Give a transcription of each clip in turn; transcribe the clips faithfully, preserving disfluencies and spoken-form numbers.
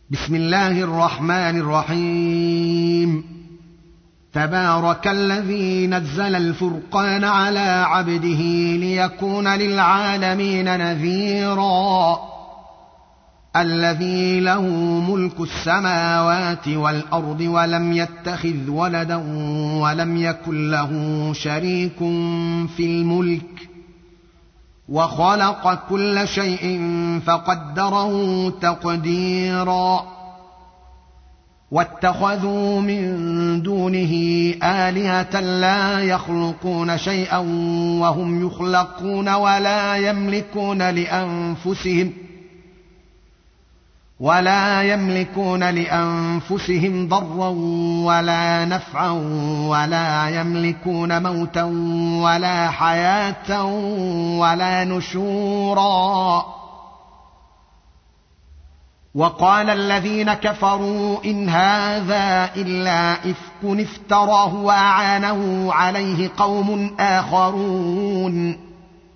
بسم الله الرحمن الرحيم. تبارك الذي نزل الفرقان على عبده ليكون للعالمين نذيرا. الذي له ملك السماوات والأرض ولم يتخذ ولدا ولم يكن له شريك في الملك وخلق كل شيء فقدره تقديرا. واتخذوا من دونه آلهة لا يخلقون شيئا وهم يخلقون ولا يملكون لأنفسهم ولا يملكون لأنفسهم ضرا ولا نفعا ولا يملكون موتا ولا حياة ولا نشورا. وقال الذين كفروا إن هذا إلا إفك افتراه وأعانه عليه قوم آخرون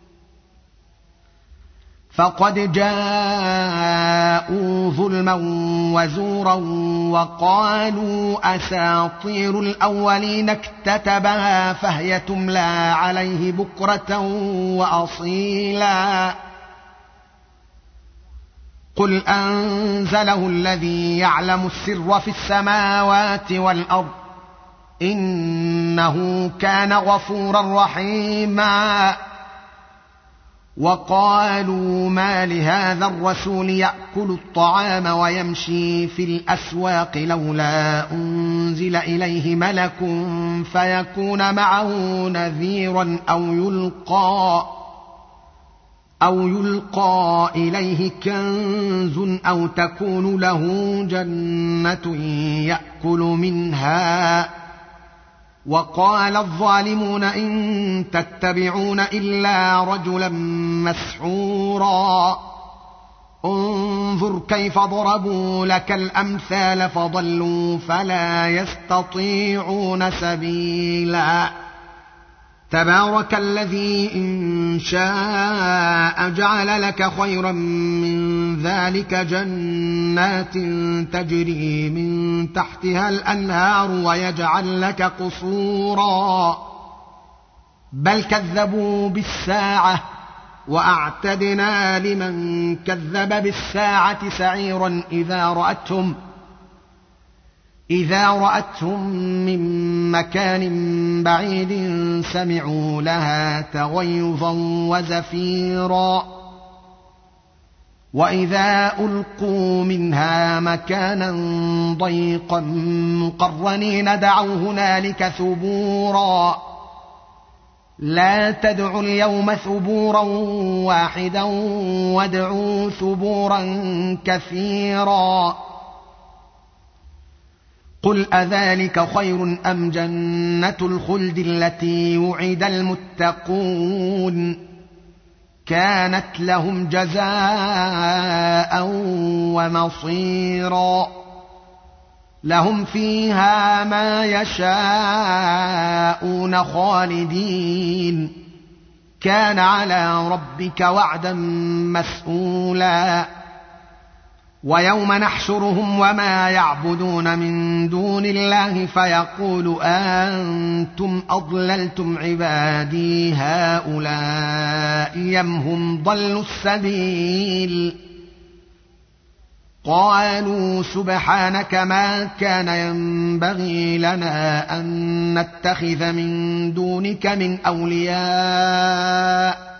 فقد جاءوا ظلما وزورا وقالوا أساطير الأولين اكتتبها فهي تملى عليه بكرة وأصيلا. قل أنزله الذي يعلم السر في السماوات والأرض إنه كان غفورا رحيما. وقالوا ما لهذا الرسول يأكل الطعام ويمشي في الأسواق لولا أنزل إليه ملك فيكون معه نذيرا أو يلقى أو يلقى إليه كنز أو تكون له جنة يأكل منها. وقال الظالمون إن تتبعون إلا رجلا مسحورا. انظر كيف ضربوا لك الأمثال فضلوا فلا يستطيعون سبيلا. تبارك الذي إن شاء جعل لك خيرا من ذلك جنات تجري من تحتها الأنهار ويجعل لك قصورا. بل كذبوا بالساعة وأعتدنا لمن كذب بالساعة سعيرا إذا رأتهم إذا رأتهم من مكان بعيد سمعوا لها تغيظا وزفيرا. وإذا ألقوا منها مكانا ضيقا مقرنين دعوا هنالك ثبورا. لا تدعوا اليوم ثبورا واحدا وادعوا ثبورا كثيرا. قل أذلك خير أم جنة الخلد التي وعد المتقون كانت لهم جزاء ومصيرا. لهم فيها ما يشاءون خالدين كان على ربك وعدا مسئولا. ويوم نحشرهم وما يعبدون من دون الله فيقول أنتم أضللتم عبادي هؤلاء أم هم ضلوا السبيل. قالوا سبحانك ما كان ينبغي لنا أن نتخذ من دونك من أولياء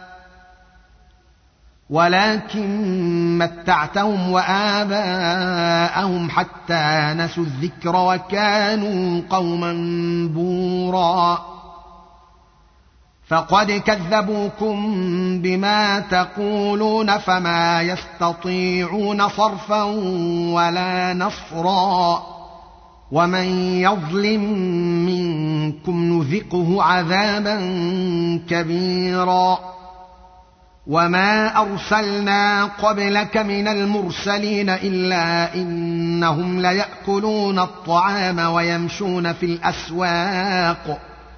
ولكن متعتهم وآباءهم حتى نسوا الذكر وكانوا قوما بورا. فقد كذبوكم بما تقولون فما يستطيعون صرفا ولا نصرا. ومن يظلم منكم نذقه عذابا كبيرا. وما أرسلنا قبلك من المرسلين إلا إنهم ليأكلون الطعام ويمشون في الأسواق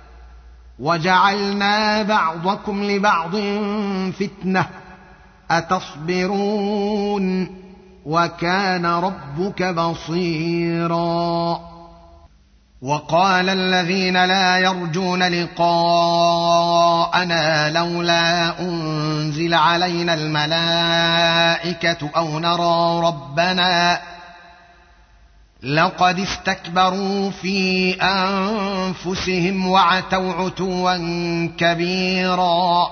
وجعلنا بعضكم لبعض فتنة أتصبرون وكان ربك بصيرا. وقال الذين لا يرجون لقاءنا لولا أنزل علينا الملائكة أو نرى ربنا لقد استكبروا في أنفسهم وعتوا عتوا كبيرا.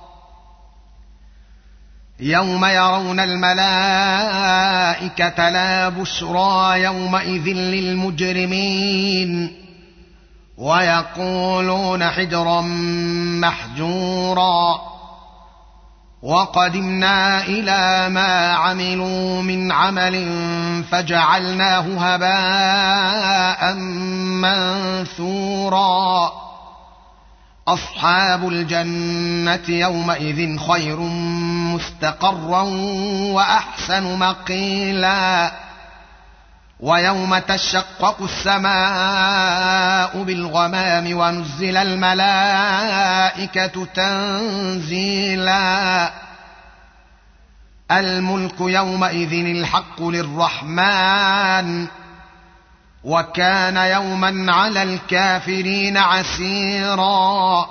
يوم يرون الملائكة لا بشرى يومئذ للمجرمين ويقولون حجرا محجورا. وقدمنا إلى ما عملوا من عمل فجعلناه هباء منثورا. أصحاب الجنة يومئذ خير مستقرا وأحسن مقيلا. ويوم تشقق السماء بالغمام ونزل الملائكة تنزيلا. الملك يومئذ الحق للرحمن وكان يوما على الكافرين عسيرا.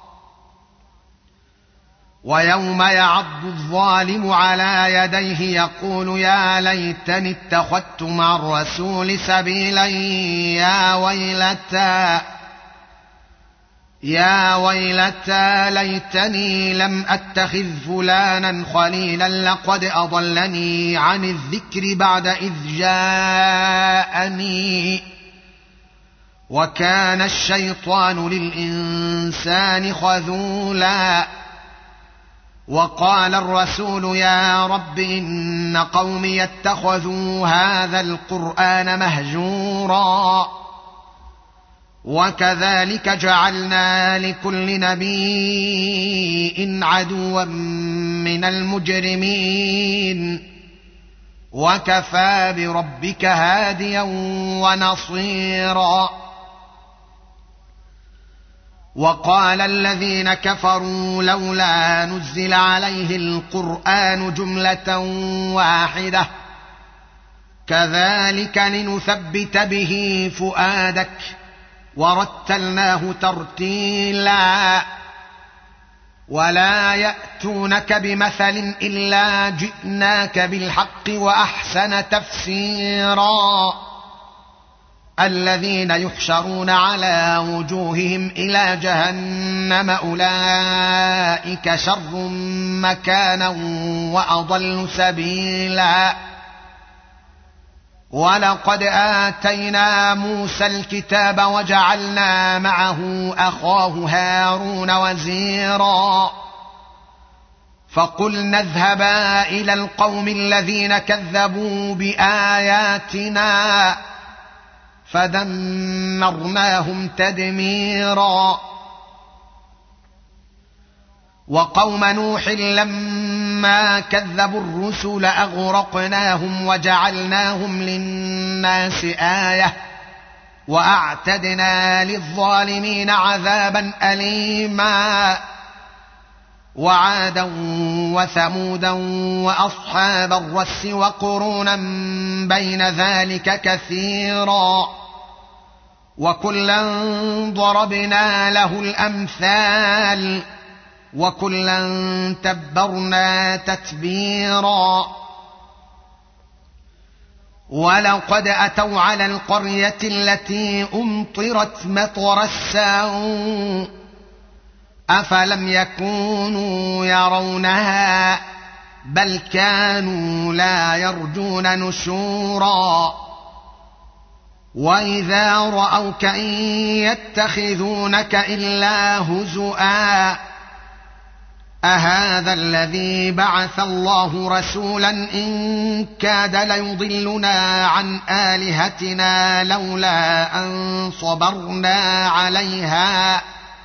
ويوم يعض الظالم على يديه يقول يا ليتني اتخذت مع الرسول سبيلا يا ويلتى يا ويلتى ليتني لم أتخذ فلانا خليلا لقد أضلني عن الذكر بعد إذ جاءني وكان الشيطان للإنسان خذولا. وقال الرسول يا رب إن قومي اتخذوا هذا القرآن مهجورا. وكذلك جعلنا لكل نبي عدوا من المجرمين وكفى بربك هاديا ونصيرا. وقال الذين كفروا لولا نزل عليه القرآن جملة واحدة كذلك لنثبت به فؤادك ورتلناه ترتيلا. ولا يأتونك بمثل إلا جئناك بالحق وأحسن تفسيرا. الذين يحشرون على وجوههم إلى جهنم أولئك شر مكانا وأضل سبيلا. ولقد آتينا موسى الكتاب وجعلنا معه أخاه هارون وزيرا. فقلنا اذهبا إلى القوم الذين كذبوا بآياتنا فدمرناهم تدميرا. وقوم نوح لما كذبوا الرسل أغرقناهم وجعلناهم للناس آية وأعتدنا للظالمين عذابا أليما. وعادا وثمودا وأصحاب الرس وقرونا بين ذلك كثيرا. وكلا ضربنا له الأمثال وكلا تبرنا تتبيرا. ولقد أتوا على القرية التي أمطرت مطر السوء أفلم يكونوا يرونها بل كانوا لا يرجون نشورا. وإذا رأوك إن يتخذونك إلا هزؤا أهذا الذي بعث الله رسولا إن كاد ليضلنا عن آلهتنا لولا أن صبرنا عليها.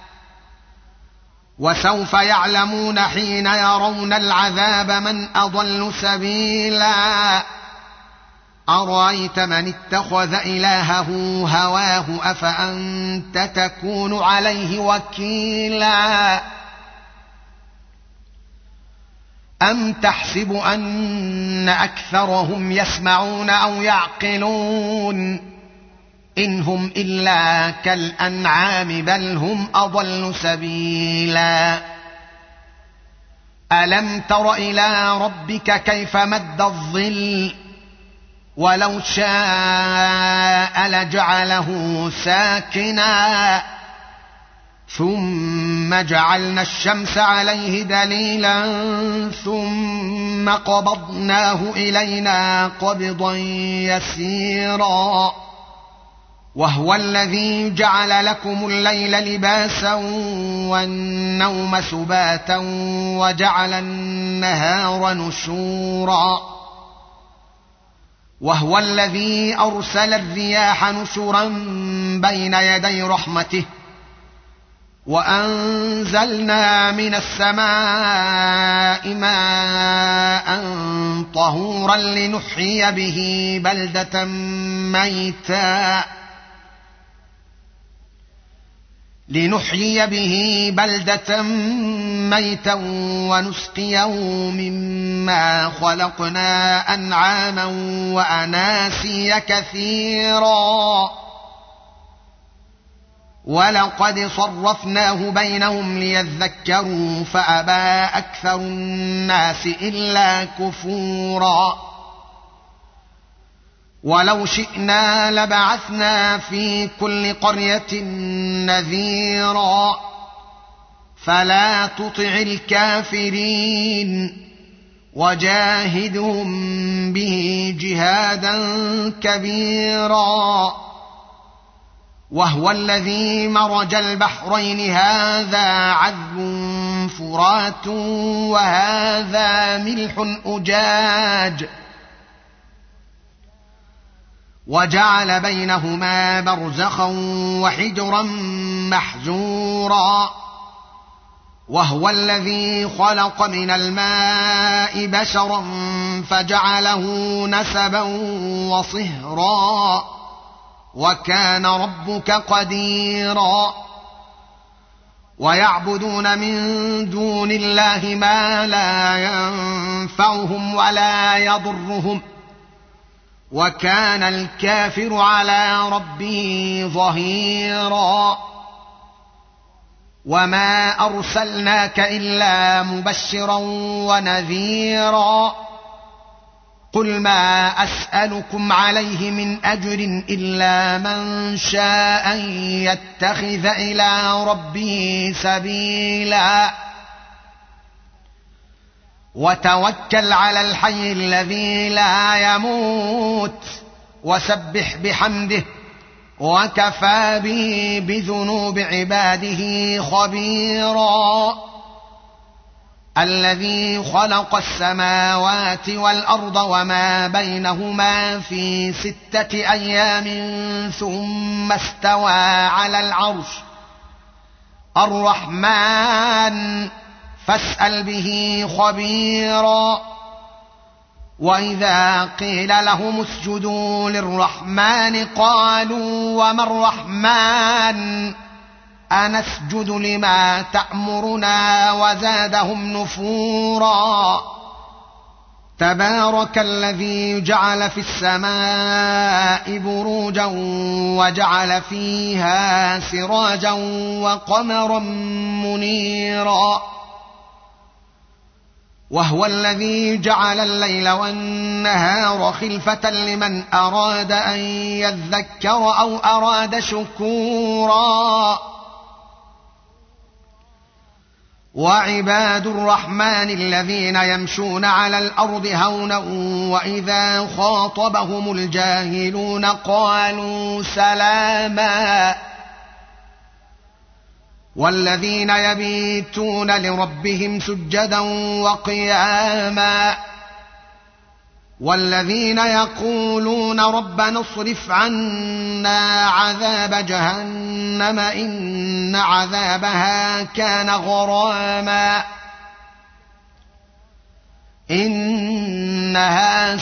وسوف يعلمون حين يرون العذاب من أضل سبيلا. أرأيت من اتخذ إلهه هواه أفأنت تكون عليه وكيلا. أم تحسب أن أكثرهم يسمعون أو يعقلون إن هم إلا كالأنعام بل هم أضل سبيلا ألم تر إلى ربك كيف مد الظل ولو شاء لجعله ساكنا ثم جعلنا الشمس عليه دليلا ثم قبضناه إلينا قبضا يسيرا وهو الذي جعل لكم الليل لباسا والنوم سباتا وجعل النهار نشورا وهو الذي أرسل الرياح نشرا بين يدي رحمته وأنزلنا من السماء ماء طهورا لنحيي به بلدة ميتا لنحيي به بلدة ميتا ونسقيه مما خلقنا أنعاما وأناسيا كثيرا ولقد صرفناه بينهم ليذكروا فأبى أكثر الناس إلا كفورا ولو شئنا لبعثنا في كل قرية نذيرا فلا تطع الكافرين وجاهدهم به جهادا كبيرا وهو الذي مرج البحرين هذا عذب فرات وهذا ملح أجاج وجعل بينهما برزخا وحجرا محجورا وهو الذي خلق من الماء بشرا فجعله نسبا وصهرا وكان ربك قديرا ويعبدون من دون الله ما لا ينفعهم ولا يضرهم وكان الكافر على ربه ظهيرا وما أرسلناك إلا مبشرا ونذيرا قل ما أسألكم عليه من أجر إلا من شاء أن يتخذ إلى ربه سبيلا وتوكل على الحي الذي لا يموت وسبح بحمده وكفى به بذنوب عباده خبيرا الذي خلق السماوات والأرض وما بينهما في ستة أيام ثم استوى على العرش الرحمن فاسأل به خبيرا وإذا قيل لهم اسجدوا للرحمن قالوا وما الرحمن أنسجد لما تأمرنا وزادهم نفورا تبارك الذي جعل في السماء بروجا وجعل فيها سراجا وقمرا منيرا وهو الذي جعل الليل والنهار خلفة لمن أراد أن يذكر أو أراد شكورا وعباد الرحمن الذين يمشون على الأرض هونا وإذا خاطبهم الجاهلون قالوا سلاما والذين يبيتون لربهم سجدا وقياما والذين يقولون ربنا اصرف عنا عذاب جهنم إن عذابها كان غراما إنها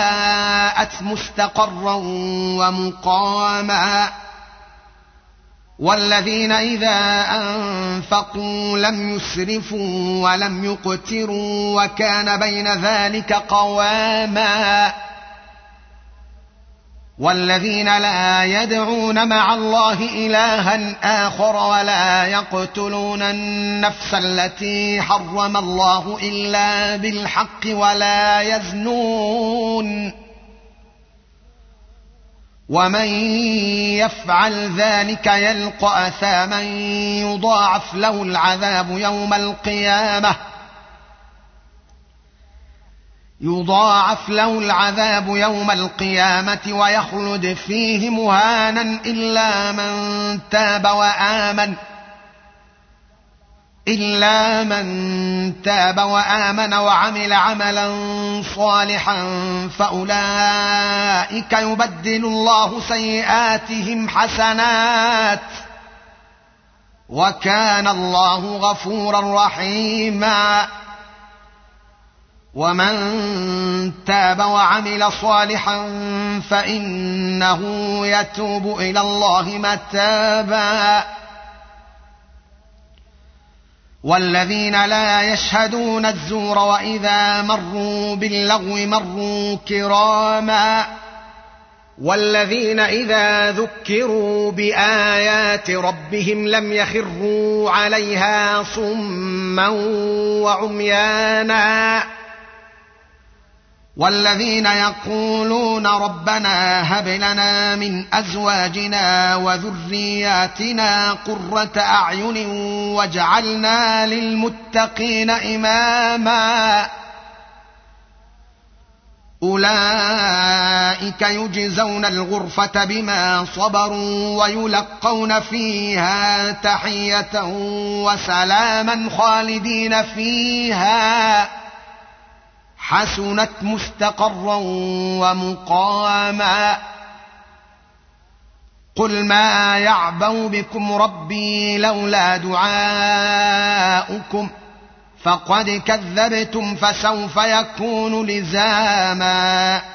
ساءت مستقرا ومقاما والذين إذا أنفقوا لم يسرفوا ولم يقتروا وكان بين ذلك قواما والذين لا يدعون مع الله إلها آخر ولا يقتلون النفس التي حرم الله إلا بالحق ولا يزنون ومن يفعل ذلك يلقى أثاما يضاعف له العذاب يوم القيامة يضاعف له العذاب يوم القيامة ويخلد فيه مهانا إلا من تاب وآمن إلا من تاب وآمن وعمل عملا صالحا فأولئك يبدل الله سيئاتهم حسنات وكان الله غفورا رحيما ومن تاب وعمل صالحا فإنه يتوب إلى الله متابا والذين لا يشهدون الزور وإذا مروا باللغو مروا كراما والذين إذا ذكروا بآيات ربهم لم يخروا عليها صما وعميانا والذين يقولون ربنا هب لنا من أزواجنا وذرياتنا قرة أعين واجعلنا للمتقين إماما أولئك يجزون الغرفة بما صبروا ويلقون فيها تحية وسلاما خالدين فيها حسنت مستقرا ومقاما قل ما يعبأ بكم ربي لولا دعاؤكم فقد كذبتم فسوف يكون لزاما